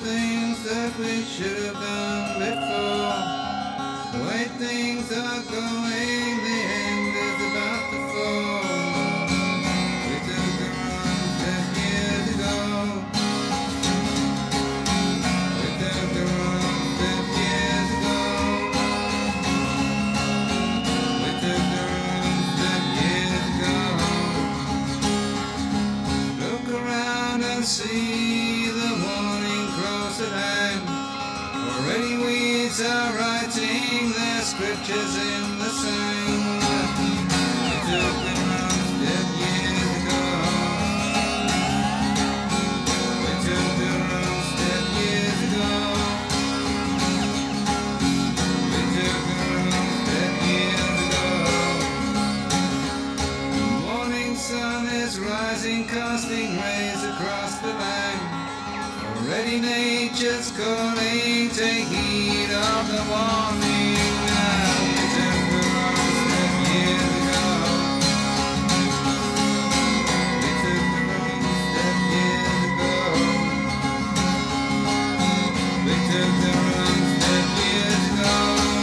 things that we should have done before. The way things are going, the end is about to fall. We took the wrong step years ago. We took the wrong step years ago. We took the wrong step years ago. Look around and see the warning cross at hand. Already weeds are writing their scriptures in the sand. We took the wrong step years ago. We took the wrong step years ago. We took the wrong step years ago. The morning sun is rising, casting rays across the land. Already nature's calling, take heed of the warning. We took the wrong step years ago. We took the wrong step years ago. We took the wrong step years ago.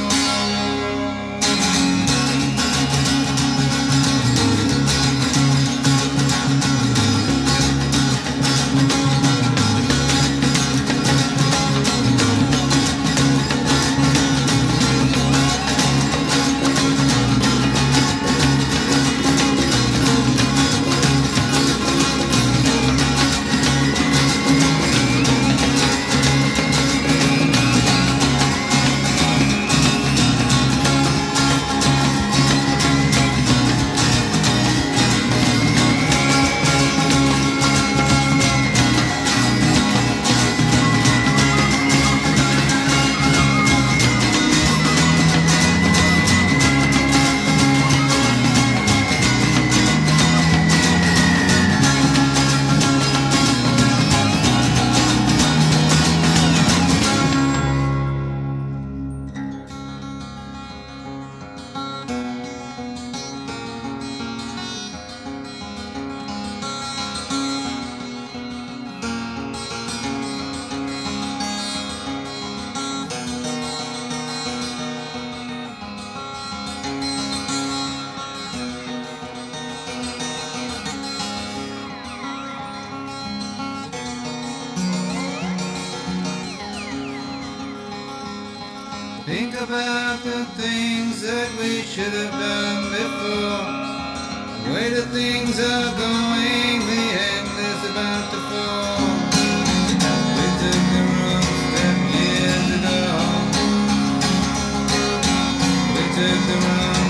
Think about the things that we should have done before. The way the things are going, the end is about to fall. We took the wrong step years ago. We took the wrong